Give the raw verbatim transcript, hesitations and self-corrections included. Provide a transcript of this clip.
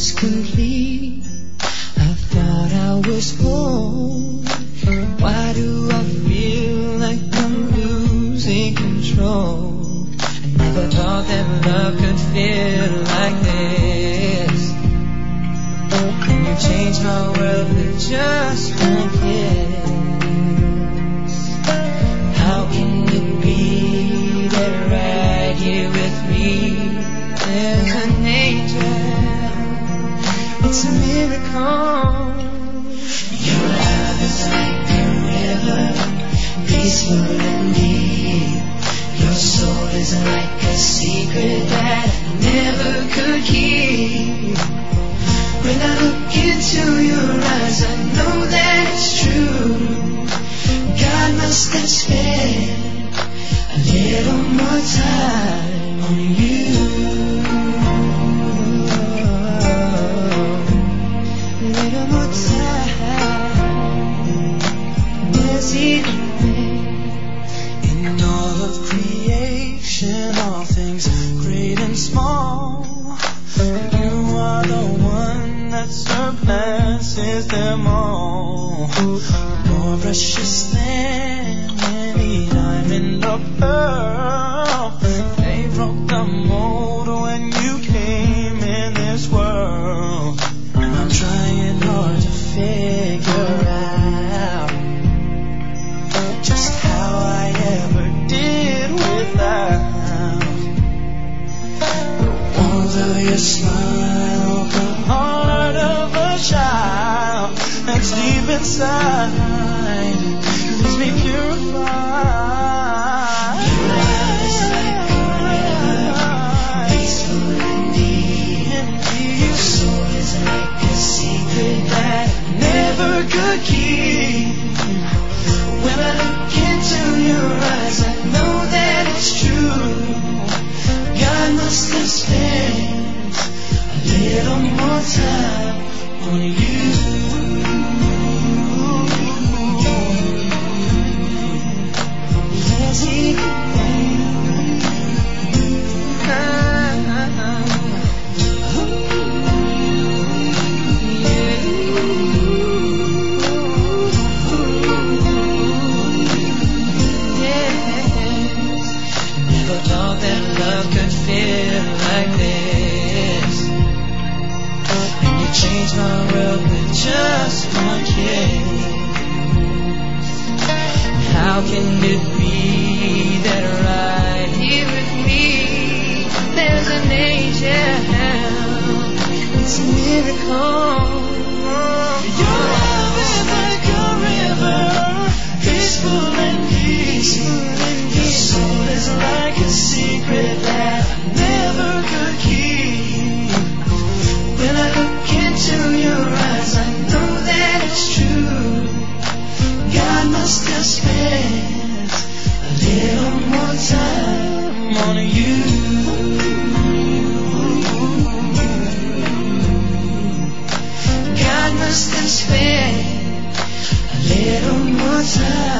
was complete. I thought I was whole. Why do I feel like I'm losing control? I never thought that love could feel like this. And you changed my world with just one kiss. How can it be that right here with me there's an angel? It's a miracle. Your love is like a river, peaceful and deep. Your soul is like a secret that I never could keep. When I look into your eyes, I know that it's true. God must have spent a little more time on you. A little more time. There's healing in all of creation, all things great and small. You are the one that surpasses them all. More precious than any diamond or pearl. They broke the mold when you came in this world. And I'm trying hard to figure out just how I ever did without the warmth of your smile, the heart of a child that's deep inside, leaves me purified. Your love is like a river, peaceful and deep. Your soul is like a secret that I never could keep. When I look into your eyes, I know that it's true. God must have spent a little more time on you. Yes, he did. Never thought that love could feel like this. And you changed my world with just one kiss. How can it be that right here with me there's an angel? It's a miracle. Your love is like a river, peaceful and deep. Your soul is like a secret that I never could keep. When I look into your eyes, I know that it's true. God must have spent a little more time on you. God must have spent a little more time.